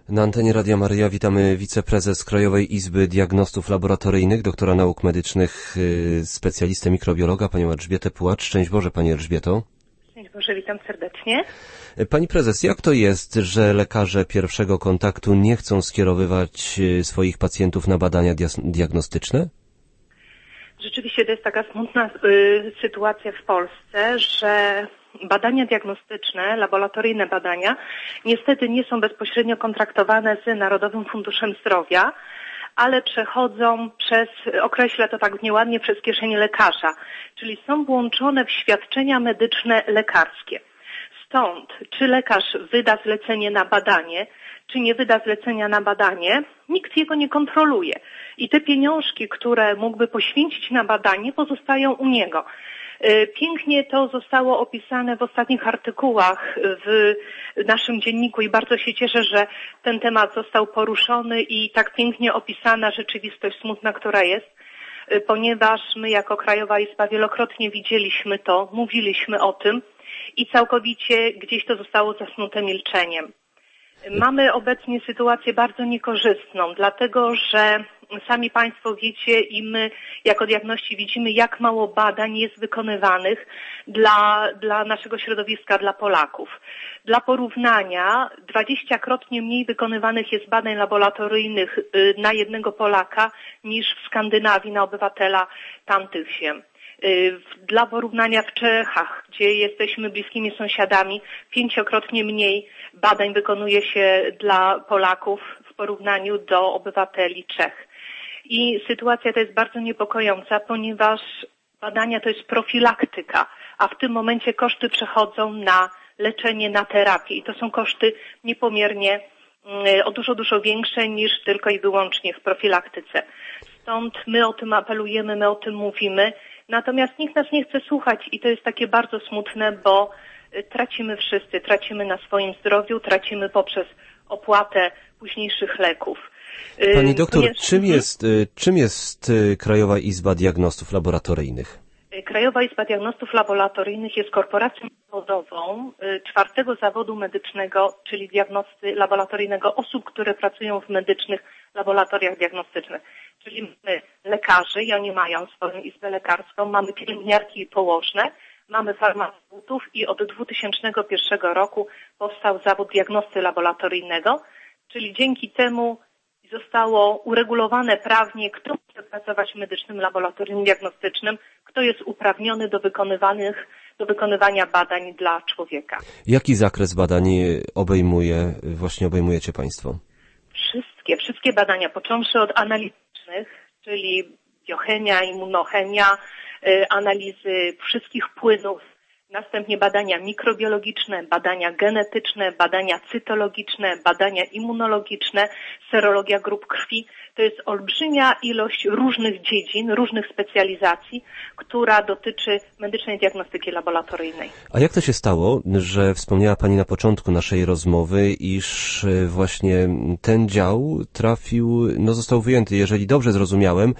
Na antenie Radia Maryja witamy wiceprezes Krajowej Izby Diagnostów Laboratoryjnych, doktora nauk medycznych, specjalistę mikrobiologa, panią Elżbietę Pułacz. Szczęść Boże, pani Elżbieto. Szczęść Boże, witam serdecznie. Pani prezes, jak to jest, że lekarze pierwszego kontaktu nie chcą skierowywać swoich pacjentów na badania diagnostyczne? Rzeczywiście to jest taka smutna sytuacja w Polsce, że badania diagnostyczne, laboratoryjne badania niestety nie są bezpośrednio kontraktowane z Narodowym Funduszem Zdrowia, ale przechodzą przez, określę to tak nieładnie, przez kieszeń lekarza, czyli są włączone w świadczenia medyczne lekarskie. Stąd, czy lekarz wyda zlecenie na badanie, czy nie wyda zlecenia na badanie, nikt jego nie kontroluje. I te pieniążki, które mógłby poświęcić na badanie, pozostają u niego. Pięknie to zostało opisane w ostatnich artykułach w naszym dzienniku i bardzo się cieszę, że ten temat został poruszony i tak pięknie opisana rzeczywistość smutna, która jest, ponieważ my jako Krajowa Izba wielokrotnie widzieliśmy to, mówiliśmy o tym i całkowicie gdzieś to zostało zasnute milczeniem. Mamy obecnie sytuację bardzo niekorzystną, dlatego że sami Państwo wiecie i my jako diagności widzimy, jak mało badań jest wykonywanych dla naszego środowiska, dla Polaków. Dla porównania 20-krotnie mniej wykonywanych jest badań laboratoryjnych na jednego Polaka niż w Skandynawii na obywatela tamtych ziem. Dla porównania w Czechach, gdzie jesteśmy bliskimi sąsiadami, 5-krotnie mniej badań wykonuje się dla Polaków w porównaniu do obywateli Czech. I sytuacja ta jest bardzo niepokojąca, ponieważ badania to jest profilaktyka, a w tym momencie koszty przechodzą na leczenie, na terapię i to są koszty niepomiernie dużo większe niż tylko i wyłącznie w profilaktyce. Stąd my o tym apelujemy, my o tym mówimy. Natomiast nikt nas nie chce słuchać i to jest takie bardzo smutne, bo tracimy wszyscy, tracimy na swoim zdrowiu, tracimy poprzez opłatę późniejszych leków. Pani doktor, czym jest Krajowa Izba Diagnostów Laboratoryjnych? Krajowa Izba Diagnostów Laboratoryjnych jest korporacją zawodową czwartego zawodu medycznego, czyli diagnosty laboratoryjnego osób, które pracują w medycznych laboratoriach diagnostycznych. Czyli mamy lekarzy i oni mają swoją izbę lekarską, mamy pielęgniarki i położne, mamy farmaceutów i od 2001 roku powstał zawód diagnosty laboratoryjnego, czyli dzięki temu zostało uregulowane prawnie, kto może pracować w medycznym laboratorium diagnostycznym, kto jest uprawniony do wykonywania badań dla człowieka. Jaki zakres badań obejmujecie Państwo? Wszystkie badania, począwszy od analitycznych, czyli biochemia, immunochemia, analizy wszystkich płynów, następnie badania mikrobiologiczne, badania genetyczne, badania cytologiczne, badania immunologiczne, serologia grup krwi. To jest olbrzymia ilość różnych dziedzin, różnych specjalizacji, która dotyczy medycznej diagnostyki laboratoryjnej. A jak to się stało, że wspomniała Pani na początku naszej rozmowy, iż właśnie ten dział został wyjęty, jeżeli dobrze zrozumiałem,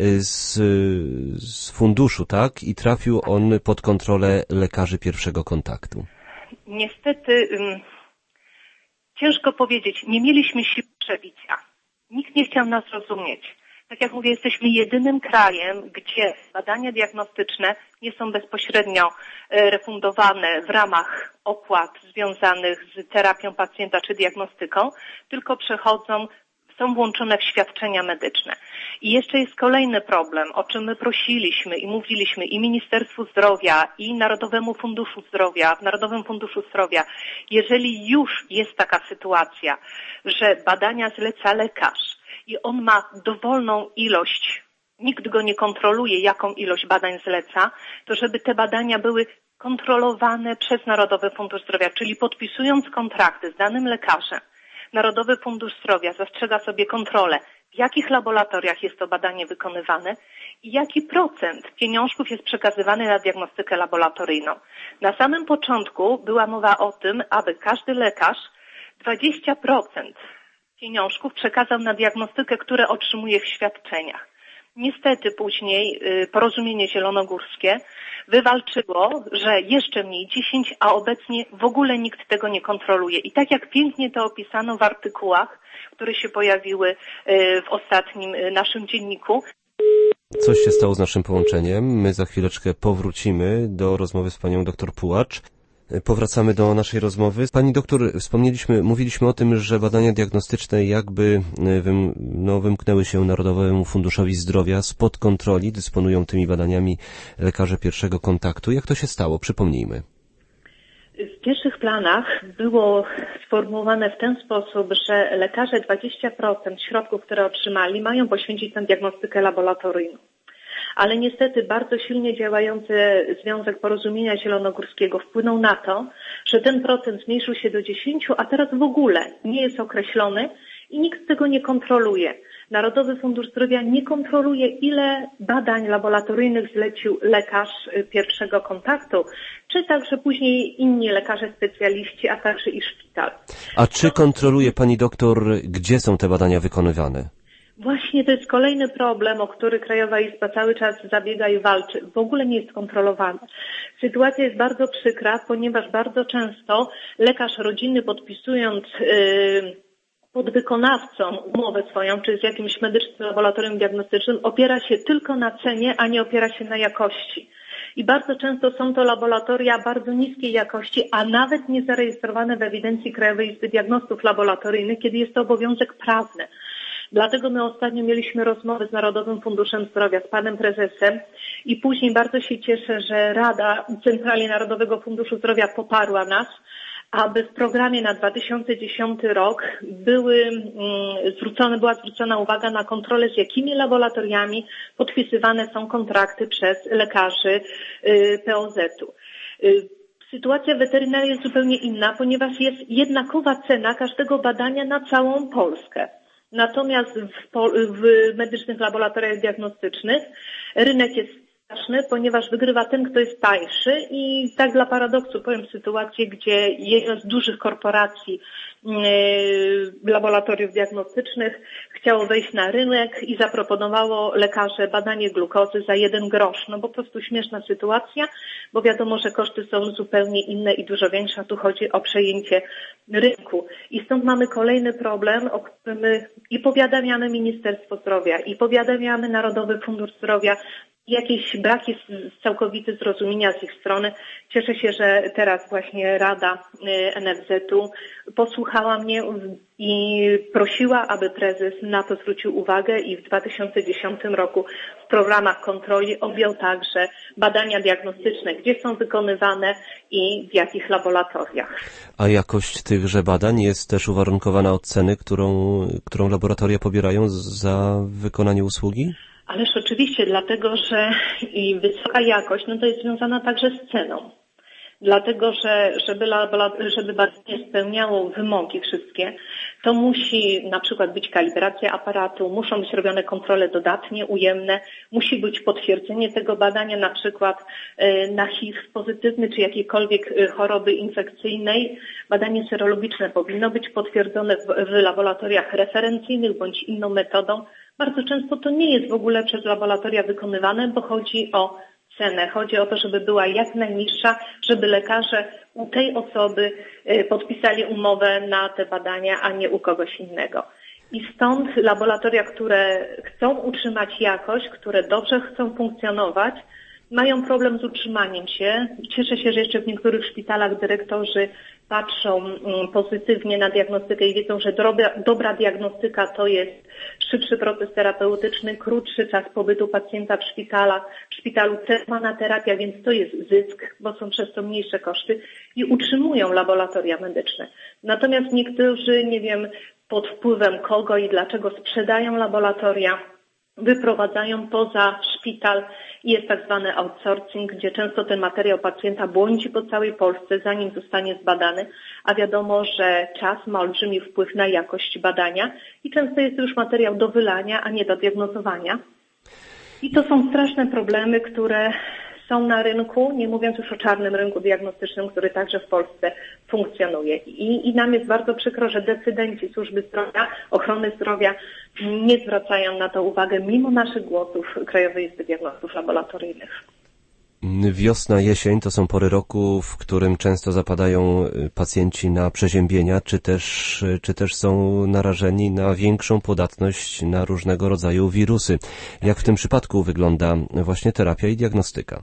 z funduszu, tak? I trafił on pod kontrolę lekarzy pierwszego kontaktu? Niestety, ciężko powiedzieć, nie mieliśmy sił przebicia. Nikt nie chciał nas rozumieć. Tak jak mówię, jesteśmy jedynym krajem, gdzie badania diagnostyczne nie są bezpośrednio refundowane w ramach opłat związanych z terapią pacjenta czy diagnostyką, tylko są włączone w świadczenia medyczne. I jeszcze jest kolejny problem, o czym my prosiliśmy i mówiliśmy i Ministerstwu Zdrowia, i Narodowemu Funduszu Zdrowia, w Narodowym Funduszu Zdrowia. Jeżeli już jest taka sytuacja, że badania zleca lekarz i on ma dowolną ilość, nikt go nie kontroluje, jaką ilość badań zleca, to żeby te badania były kontrolowane przez Narodowy Fundusz Zdrowia, czyli podpisując kontrakty z danym lekarzem, Narodowy Fundusz Zdrowia zastrzega sobie kontrolę, w jakich laboratoriach jest to badanie wykonywane i jaki procent pieniążków jest przekazywany na diagnostykę laboratoryjną. Na samym początku była mowa o tym, aby każdy lekarz 20% pieniążków przekazał na diagnostykę, które otrzymuje w świadczeniach. Niestety później Porozumienie Zielonogórskie wywalczyło, że jeszcze mniej 10, a obecnie w ogóle nikt tego nie kontroluje. I tak jak pięknie to opisano w artykułach, które się pojawiły w ostatnim naszym dzienniku. Coś się stało z naszym połączeniem. My za chwileczkę powrócimy do rozmowy z panią doktor Pułacz. Powracamy do naszej rozmowy. Pani doktor, mówiliśmy o tym, że badania diagnostyczne jakby wymknęły się Narodowemu Funduszowi Zdrowia spod kontroli. Dysponują tymi badaniami lekarze pierwszego kontaktu. Jak to się stało? Przypomnijmy. W pierwszych planach było sformułowane w ten sposób, że lekarze 20% środków, które otrzymali, mają poświęcić na diagnostykę laboratoryjną. Ale niestety bardzo silnie działający Związek Porozumienia Zielonogórskiego wpłynął na to, że ten procent zmniejszył się do 10, a teraz w ogóle nie jest określony i nikt tego nie kontroluje. Narodowy Fundusz Zdrowia nie kontroluje, ile badań laboratoryjnych zlecił lekarz pierwszego kontaktu, czy także później inni lekarze specjaliści, a także i szpital. A czy kontroluje pani doktor, gdzie są te badania wykonywane? Właśnie to jest kolejny problem, o który Krajowa Izba cały czas zabiega i walczy. W ogóle nie jest kontrolowana. Sytuacja jest bardzo przykra, ponieważ bardzo często lekarz rodzinny, podpisując podwykonawcą umowę swoją, czy z jakimś medycznym laboratorium diagnostycznym, opiera się tylko na cenie, a nie opiera się na jakości. I bardzo często są to laboratoria bardzo niskiej jakości, a nawet nie zarejestrowane w ewidencji Krajowej Izby Diagnostów Laboratoryjnych, kiedy jest to obowiązek prawny. Dlatego my ostatnio mieliśmy rozmowę z Narodowym Funduszem Zdrowia, z panem prezesem i później bardzo się cieszę, że Rada Centralnie Narodowego Funduszu Zdrowia poparła nas, aby w programie na 2010 rok była zwrócona uwaga na kontrolę, z jakimi laboratoriami podpisywane są kontrakty przez lekarzy POZ-u. Sytuacja weterynarii jest zupełnie inna, ponieważ jest jednakowa cena każdego badania na całą Polskę. Natomiast w medycznych laboratoriach diagnostycznych rynek jest straszny, ponieważ wygrywa ten, kto jest tańszy i tak dla paradoksu powiem sytuację, gdzie jedna z dużych korporacji laboratoriów diagnostycznych chciało wejść na rynek i zaproponowało lekarze badanie glukozy za 1 grosz. No po prostu śmieszna sytuacja, bo wiadomo, że koszty są zupełnie inne i dużo większe, a tu chodzi o przejęcie rynku. I stąd mamy kolejny problem, o którym my i powiadamiamy Ministerstwo Zdrowia, i powiadamiamy Narodowy Fundusz Zdrowia. Jakieś braki całkowite zrozumienia z ich strony. Cieszę się, że teraz właśnie Rada NFZ-u posłuchała mnie i prosiła, aby prezes na to zwrócił uwagę i w 2010 roku w programach kontroli objął także badania diagnostyczne, gdzie są wykonywane i w jakich laboratoriach. A jakość tychże badań jest też uwarunkowana od ceny, którą laboratoria pobierają za wykonanie usługi? Ależ oczywiście, dlatego że i wysoka jakość, no to jest związana także z ceną. Dlatego, że żeby badanie spełniało wymogi wszystkie, to musi na przykład być kalibracja aparatu, muszą być robione kontrole dodatnie, ujemne, musi być potwierdzenie tego badania na przykład na HIV pozytywny czy jakiejkolwiek choroby infekcyjnej. Badanie serologiczne powinno być potwierdzone w laboratoriach referencyjnych bądź inną metodą. Bardzo często to nie jest w ogóle przez laboratoria wykonywane, bo chodzi o cenę. Chodzi o to, żeby była jak najniższa, żeby lekarze u tej osoby podpisali umowę na te badania, a nie u kogoś innego. I stąd laboratoria, które chcą utrzymać jakość, które dobrze chcą funkcjonować, mają problem z utrzymaniem się. Cieszę się, że jeszcze w niektórych szpitalach dyrektorzy patrzą pozytywnie na diagnostykę i wiedzą, że dobra diagnostyka to jest szybszy proces terapeutyczny, krótszy czas pobytu pacjenta w szpitalu, celowana terapia, więc to jest zysk, bo są przez to mniejsze koszty i utrzymują laboratoria medyczne. Natomiast niektórzy, nie wiem pod wpływem kogo i dlaczego sprzedają laboratoria, wyprowadzają poza szpital i jest tak zwany outsourcing, gdzie często ten materiał pacjenta błądzi po całej Polsce, zanim zostanie zbadany, a wiadomo, że czas ma olbrzymi wpływ na jakość badania i często jest to już materiał do wylania, a nie do diagnozowania. I to są straszne problemy, które są na rynku, nie mówiąc już o czarnym rynku diagnostycznym, który także w Polsce funkcjonuje. I nam jest bardzo przykro, że decydenci służby zdrowia, ochrony zdrowia nie zwracają na to uwagę, mimo naszych głosów Krajowej Izby Diagnostów Laboratoryjnych. Wiosna, jesień to są pory roku, w którym często zapadają pacjenci na przeziębienia, czy też są narażeni na większą podatność na różnego rodzaju wirusy. Jak w tym przypadku wygląda właśnie terapia i diagnostyka?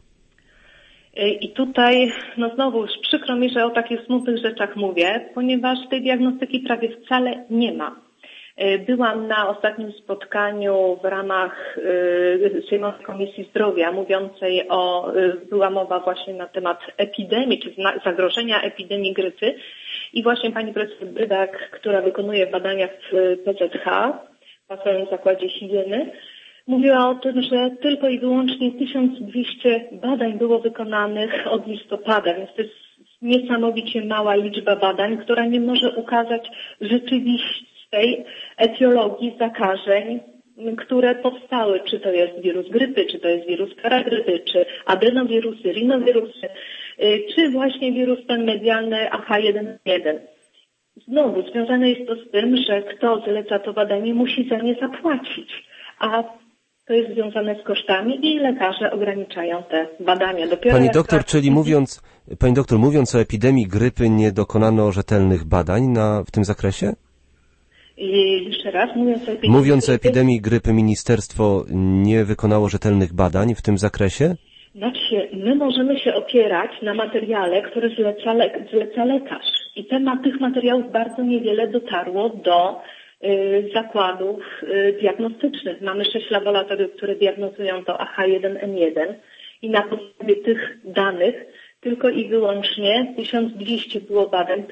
I tutaj, znowu przykro mi, że o takich smutnych rzeczach mówię, ponieważ tej diagnostyki prawie wcale nie ma. Byłam na ostatnim spotkaniu w ramach Sejmowej Komisji Zdrowia mówiącej była mowa właśnie na temat epidemii, czy zagrożenia epidemii grypy i właśnie pani profesor Brydak, która wykonuje badania w PZH, w Państwowym Zakładzie Higieny, mówiła o tym, że tylko i wyłącznie 1200 badań było wykonanych od listopada, więc to jest niesamowicie mała liczba badań, która nie może ukazać rzeczywistej etiologii zakażeń, które powstały, czy to jest wirus grypy, czy to jest wirus paragrypy, czy adenowirusy, rinowirusy, czy właśnie wirus ten medialny AH1N1. Znowu związane jest to z tym, że kto zleca to badanie, musi za nie zapłacić, a to jest związane z kosztami i lekarze ograniczają te badania. Pani doktor, czyli mówiąc o epidemii grypy, nie dokonano rzetelnych badań w tym zakresie? I jeszcze raz, mówiąc o epidemii grypy, ministerstwo nie wykonało rzetelnych badań w tym zakresie? Znaczy, my możemy się opierać na materiale, które zleca lekarz. I tych materiałów bardzo niewiele dotarło do zakładów diagnostycznych. Mamy 6 laboratoriów, które diagnozują to AH1N1 i na podstawie tych danych tylko i wyłącznie 1200 było badań,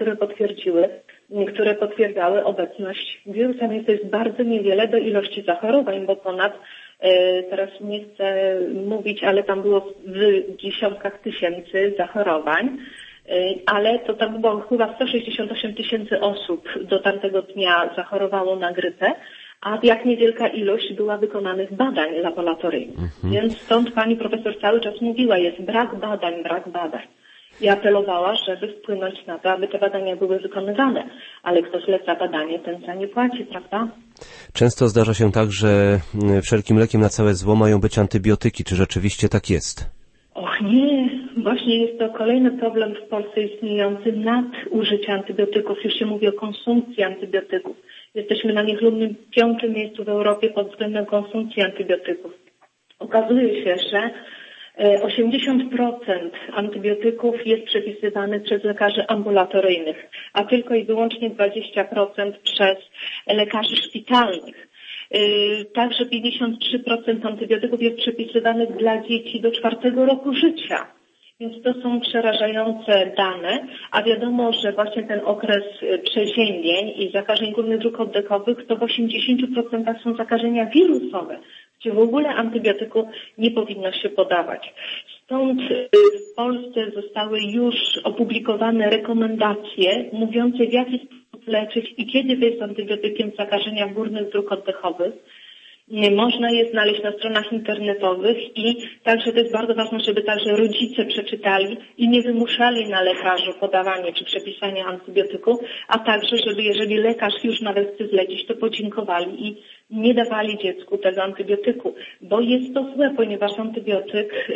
które potwierdzały obecność wirusa, więc to jest bardzo niewiele do ilości zachorowań, bo teraz nie chcę mówić, ale tam było w dziesiątkach tysięcy zachorowań, ale to tam było chyba 168 000 osób do tamtego dnia zachorowało na grypę, a jak niewielka ilość była wykonanych badań laboratoryjnych. Więc stąd pani profesor cały czas mówiła, jest brak badań. I apelowała, żeby wpłynąć na to, aby te badania były wykonywane. Ale kto zleca badanie, ten za nie płaci, prawda? Często zdarza się tak, że wszelkim lekiem na całe zło mają być antybiotyki. Czy rzeczywiście tak jest? Och nie, właśnie jest to kolejny problem w Polsce istniejący nadużycie antybiotyków. Już się mówi o konsumpcji antybiotyków. Jesteśmy na niechlubnym 5. miejscu w Europie pod względem konsumpcji antybiotyków. Okazuje się, że 80% antybiotyków jest przepisywanych przez lekarzy ambulatoryjnych, a tylko i wyłącznie 20% przez lekarzy szpitalnych. Także 53% antybiotyków jest przepisywanych dla dzieci do 4. roku życia. Więc to są przerażające dane, a wiadomo, że właśnie ten okres przeziębień i zakażeń górnych dróg oddechowych to w 80% są zakażenia wirusowe, gdzie w ogóle antybiotyku nie powinno się podawać. Stąd w Polsce zostały już opublikowane rekomendacje mówiące, w jaki sposób leczyć i kiedy wyjść antybiotykiem w zakażeniach górnych dróg oddechowych. Można je znaleźć na stronach internetowych i także to jest bardzo ważne, żeby także rodzice przeczytali i nie wymuszali na lekarzu podawania czy przepisania antybiotyku, a także, żeby jeżeli lekarz już nawet chce zlecić, to podziękowali i nie dawali dziecku tego antybiotyku, bo jest to złe, ponieważ antybiotyk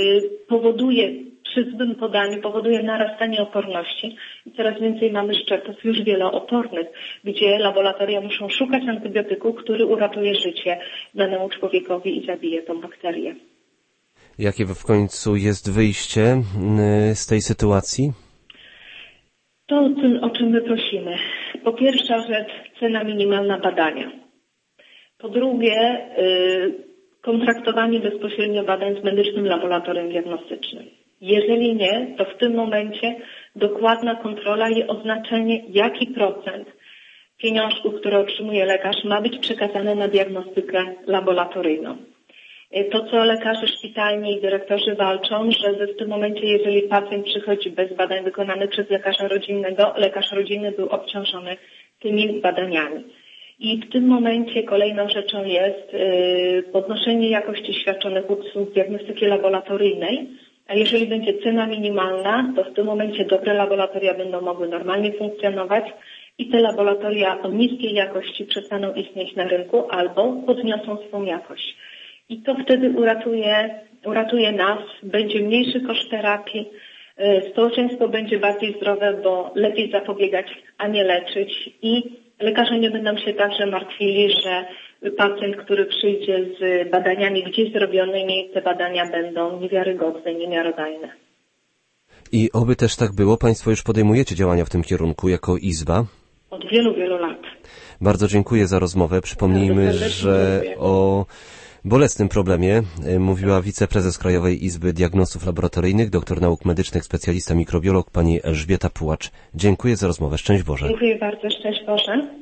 przy złym podaniu powoduje narastanie oporności i coraz więcej mamy szczepów już wieloopornych, gdzie laboratoria muszą szukać antybiotyku, który uratuje życie danemu człowiekowi i zabije tą bakterię. Jakie w końcu jest wyjście z tej sytuacji? To, o czym my prosimy. Po pierwsza rzecz, cena minimalna badania. Po drugie, kontraktowanie bezpośrednio badań z medycznym laboratorium diagnostycznym. Jeżeli nie, to w tym momencie dokładna kontrola i oznaczenie, jaki procent pieniążków, które otrzymuje lekarz, ma być przekazany na diagnostykę laboratoryjną. To, co lekarze szpitalni i dyrektorzy walczą, że w tym momencie, jeżeli pacjent przychodzi bez badań wykonanych przez lekarza rodzinnego, lekarz rodzinny był obciążony tymi badaniami. I w tym momencie kolejną rzeczą jest podnoszenie jakości świadczonych usług diagnostyki laboratoryjnej A jeżeli będzie cena minimalna, to w tym momencie dobre laboratoria będą mogły normalnie funkcjonować i te laboratoria o niskiej jakości przestaną istnieć na rynku albo podniosą swą jakość. I to wtedy uratuje nas, będzie mniejszy koszt terapii, społeczeństwo będzie bardziej zdrowe, bo lepiej zapobiegać, a nie leczyć i lekarze nie będą się także martwili, że pacjent, który przyjdzie z badaniami gdzieś zrobionymi, te badania będą niewiarygodne, niemiarodajne. I oby też tak było. Państwo już podejmujecie działania w tym kierunku jako Izba. Od wielu, wielu lat. Bardzo dziękuję za rozmowę. Przypomnijmy, że o bolesnym problemie mówiła wiceprezes Krajowej Izby Diagnostów Laboratoryjnych, doktor nauk medycznych, specjalista mikrobiolog, pani Elżbieta Pułacz. Dziękuję za rozmowę. Szczęść Boże. Dziękuję bardzo. Szczęść Boże.